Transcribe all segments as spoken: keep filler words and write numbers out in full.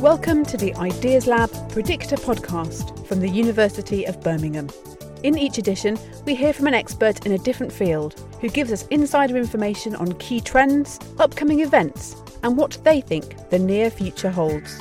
Welcome to the Ideas Lab Predictor podcast from the University of Birmingham. In each edition, we hear from an expert in a different field who gives us insider information on key trends, upcoming events, and what they think the near future holds.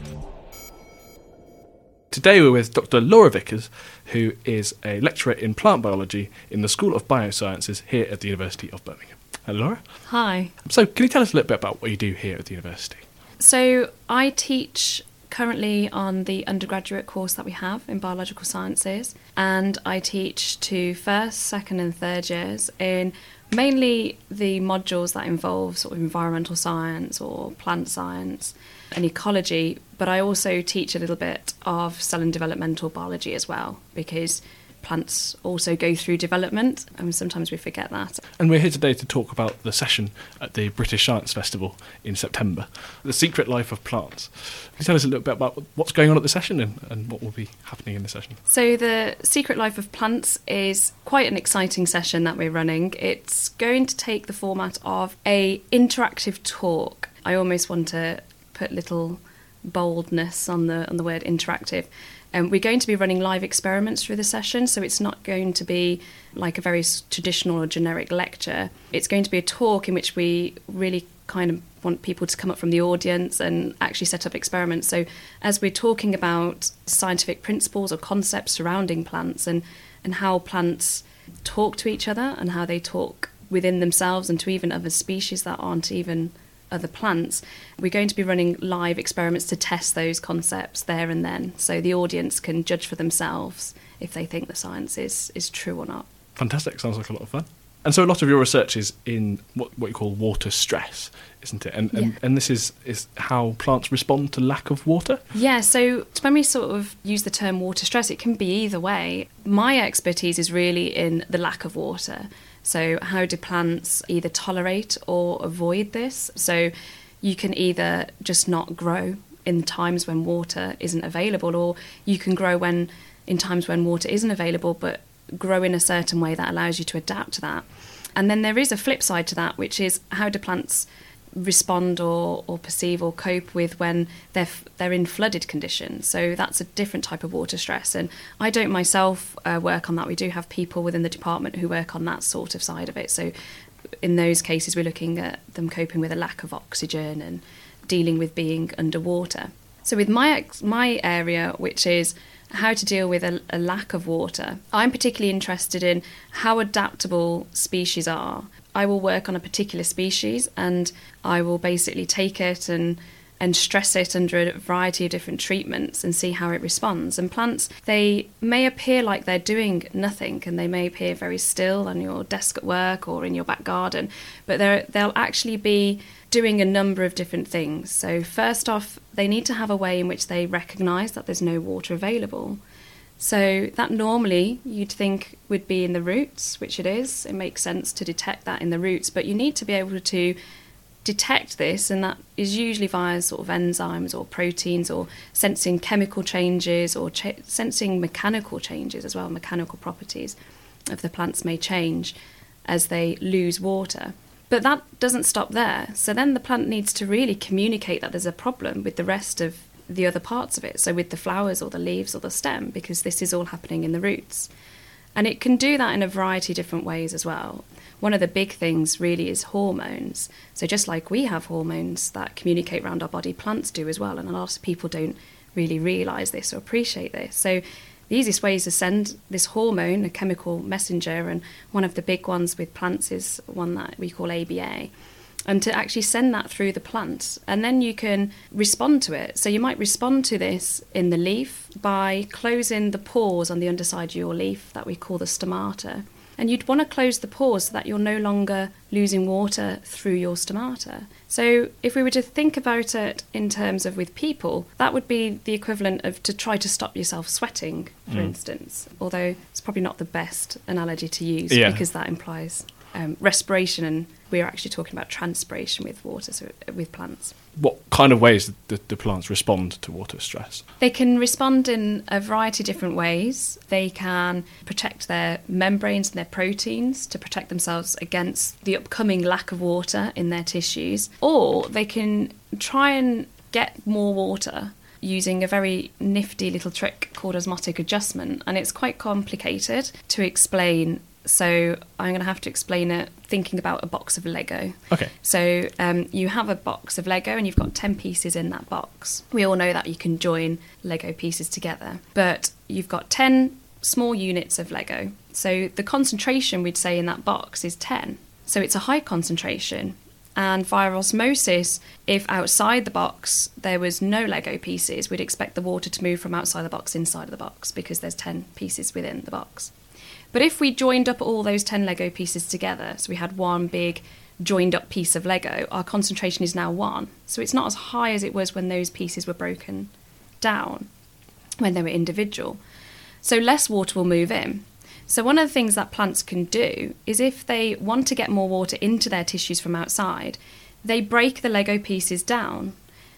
Today we're with Doctor Laura Vickers, who is a lecturer in plant biology in the School of Biosciences here at the University of Birmingham. Hello, Laura. Hi. So can you tell us a little bit about what you do here at the university? So I teach currently on the undergraduate course that we have in biological sciences, and I teach to first, second and third years in mainly the modules that involve sort of environmental science or plant science and ecology, but I also teach a little bit of cell and developmental biology as well, because plants also go through development, and sometimes we forget that. And we're here today to talk about the session at the British Science Festival in September, The Secret Life of Plants. Can you tell us a little bit about what's going on at the session and, and what will be happening in the session? So the Secret Life of Plants is quite an exciting session that we're running. It's going to take the format of a interactive talk. I almost want to put little boldness on the on the word interactive. Um, we're going to be running live experiments through the session, so it's not going to be like a very traditional or generic lecture. It's going to be a talk in which we really kind of want people to come up from the audience and actually set up experiments. So as we're talking about scientific principles or concepts surrounding plants and, and how plants talk to each other and how they talk within themselves and to even other species that aren't even other plants, we're going to be running live experiments to test those concepts there and then, so the audience can judge for themselves if they think the science is, is true or not. Fantastic, sounds like a lot of fun. And so a lot of your research is in what, what you call water stress, isn't it? And, and, yeah. and this is, is how plants respond to lack of water? Yeah, so when we sort of use the term water stress, it can be either way. My expertise is really in the lack of water. So how do plants either tolerate or avoid this? So you can either just not grow in times when water isn't available, or you can grow when in times when water isn't available, but grow in a certain way that allows you to adapt to that. And then there is a flip side to that, which is how do plants respond or, or perceive or cope with when they're they're in flooded conditions. So that's a different type of water stress, and I don't myself uh, work on that. We do have people within the department who work on that sort of side of it. So in those cases we're looking at them coping with a lack of oxygen and dealing with being underwater. So with my my area, which is how to deal with a, a lack of water, I'm particularly interested in how adaptable species are. I will work on a particular species and I will basically take it and and stress it under a variety of different treatments and see how it responds. And plants, they may appear like they're doing nothing, and they may appear very still on your desk at work or in your back garden, but they're, they'll actually be doing a number of different things. So first off, they need to have a way in which they recognise that there's no water available. So that normally you'd think would be in the roots, which it is. It makes sense to detect that in the roots, but you need to be able to detect this, and that is usually via sort of enzymes or proteins or sensing chemical changes or ch- sensing mechanical changes as well. Mechanical properties of the plants may change as they lose water. But that doesn't stop there. So then the plant needs to really communicate that there's a problem with the rest of the other parts of it, so with the flowers or the leaves or the stem, because this is all happening in the roots. And it can do that in a variety of different ways as well. One of the big things really is hormones. So just like we have hormones that communicate around our body, plants do as well, and a lot of people don't really realise this or appreciate this. So the easiest way is to send this hormone, a chemical messenger, and one of the big ones with plants is one that we call A B A, and to actually send that through the plant, and then you can respond to it. So you might respond to this in the leaf by closing the pores on the underside of your leaf that we call the stomata. And you'd want to close the pores so that you're no longer losing water through your stomata. So if we were to think about it in terms of with people, that would be the equivalent of to try to stop yourself sweating, for mm. instance, although it's probably not the best analogy to use yeah. because that implies um, respiration, and we're actually talking about transpiration with water, so with plants. What kind of ways do the plants respond to water stress? They can respond in a variety of different ways. They can protect their membranes and their proteins to protect themselves against the upcoming lack of water in their tissues, or they can try and get more water using a very nifty little trick called osmotic adjustment, and it's quite complicated to explain. So I'm going to have to explain it thinking about a box of Lego. Okay. So um, you have a box of Lego and you've got ten pieces in that box. We all know that you can join Lego pieces together, but you've got ten small units of Lego. So the concentration we'd say in that box is ten. So it's a high concentration. And via osmosis, if outside the box there was no Lego pieces, we'd expect the water to move from outside the box inside of the box because there's ten pieces within the box. But if we joined up all those ten Lego pieces together, so we had one big joined up piece of Lego, our concentration is now one. So it's not as high as it was when those pieces were broken down, when they were individual. So less water will move in. So one of the things that plants can do is if they want to get more water into their tissues from outside, they break the Lego pieces down.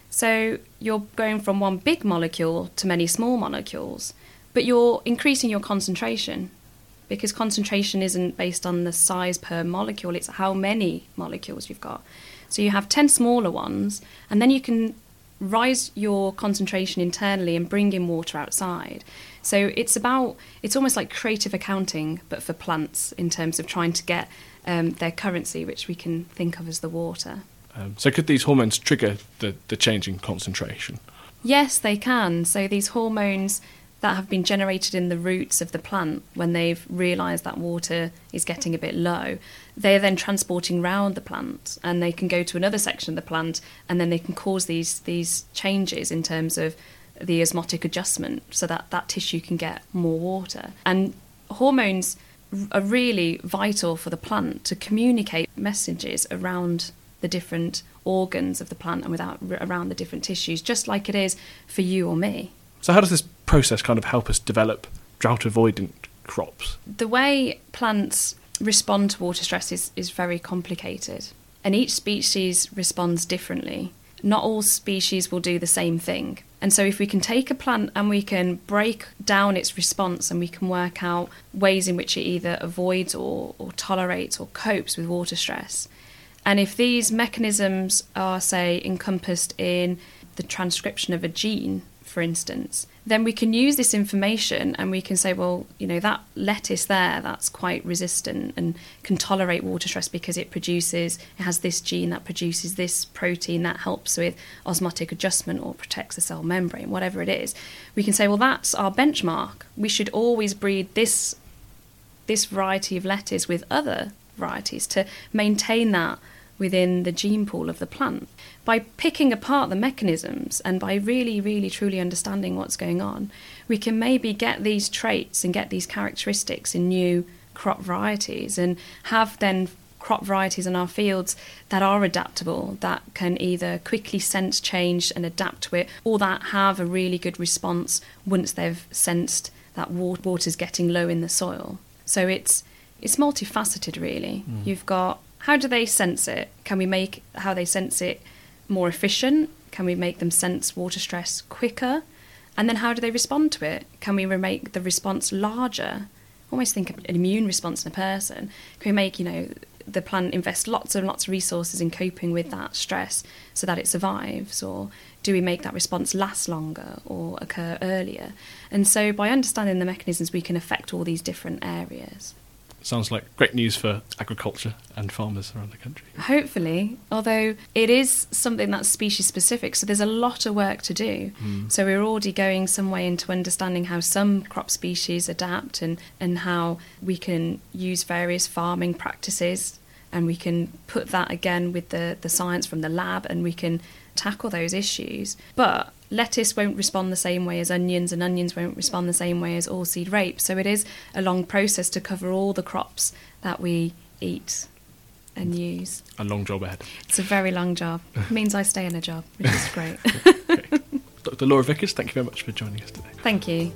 So you're going from one big molecule to many small molecules, but you're increasing your concentration, because concentration isn't based on the size per molecule, it's how many molecules you've got. So you have ten smaller ones, and then you can rise your concentration internally and bring in water outside. So it's about, it's almost like creative accounting, but for plants in terms of trying to get um, their currency, which we can think of as the water. Um, so could these hormones trigger the, the change in concentration? Yes, they can. So these hormones that have been generated in the roots of the plant, when they've realised that water is getting a bit low, they're then transporting round the plant, and they can go to another section of the plant, and then they can cause these these changes in terms of the osmotic adjustment so that that tissue can get more water. And hormones are really vital for the plant to communicate messages around the different organs of the plant and without around the different tissues, just like it is for you or me. So how does this process kind of help us develop drought-avoidant crops? The way plants respond to water stress is, is very complicated, and each species responds differently. Not all species will do the same thing. And so if we can take a plant and we can break down its response and we can work out ways in which it either avoids or, or tolerates or copes with water stress, and if these mechanisms are, say, encompassed in the transcription of a gene, for instance, then we can use this information and we can say, well, you know, that lettuce there, that's quite resistant and can tolerate water stress because it produces, it has this gene that produces this protein that helps with osmotic adjustment or protects the cell membrane, whatever it is. We can say, well, that's our benchmark. We should always breed this, this variety of lettuce with other varieties to maintain that within the gene pool of the plant. By picking apart the mechanisms and by really, really, truly understanding what's going on, we can maybe get these traits and get these characteristics in new crop varieties and have then crop varieties in our fields that are adaptable, that can either quickly sense change and adapt to it, or that have a really good response once they've sensed that water's getting low in the soil. So it's it's multifaceted, really. Mm. You've got, how do they sense it? Can we make how they sense it more efficient? Can we make them sense water stress quicker? And then how do they respond to it? Can we make the response larger? Almost think of an immune response in a person. Can we make, you know, the plant invest lots and lots of resources in coping with that stress so that it survives? Or do we make that response last longer or occur earlier? And so by understanding the mechanisms, we can affect all these different areas. Sounds like great news for agriculture and farmers around the country. Hopefully, although it is something that's species specific, so there's a lot of work to do. Mm. So we're already going some way into understanding how some crop species adapt and, and how we can use various farming practices, and we can put that again with the, the science from the lab, and we can tackle those issues. But lettuce won't respond the same way as onions, and onions won't respond the same way as oilseed rape. So it is a long process to cover all the crops that we eat and use. A long job ahead. It's a very long job. It means I stay in a job, which is great. Okay. Doctor Laura Vickers, thank you very much for joining us today. Thank you.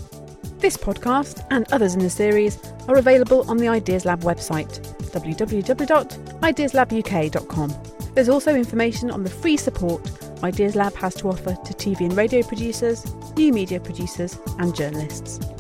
This podcast and others in the series are available on the Ideas Lab website, w w w dot ideas lab u k dot com. There's also information on the free support Ideas Lab has to offer to T V and radio producers, new media producers and journalists.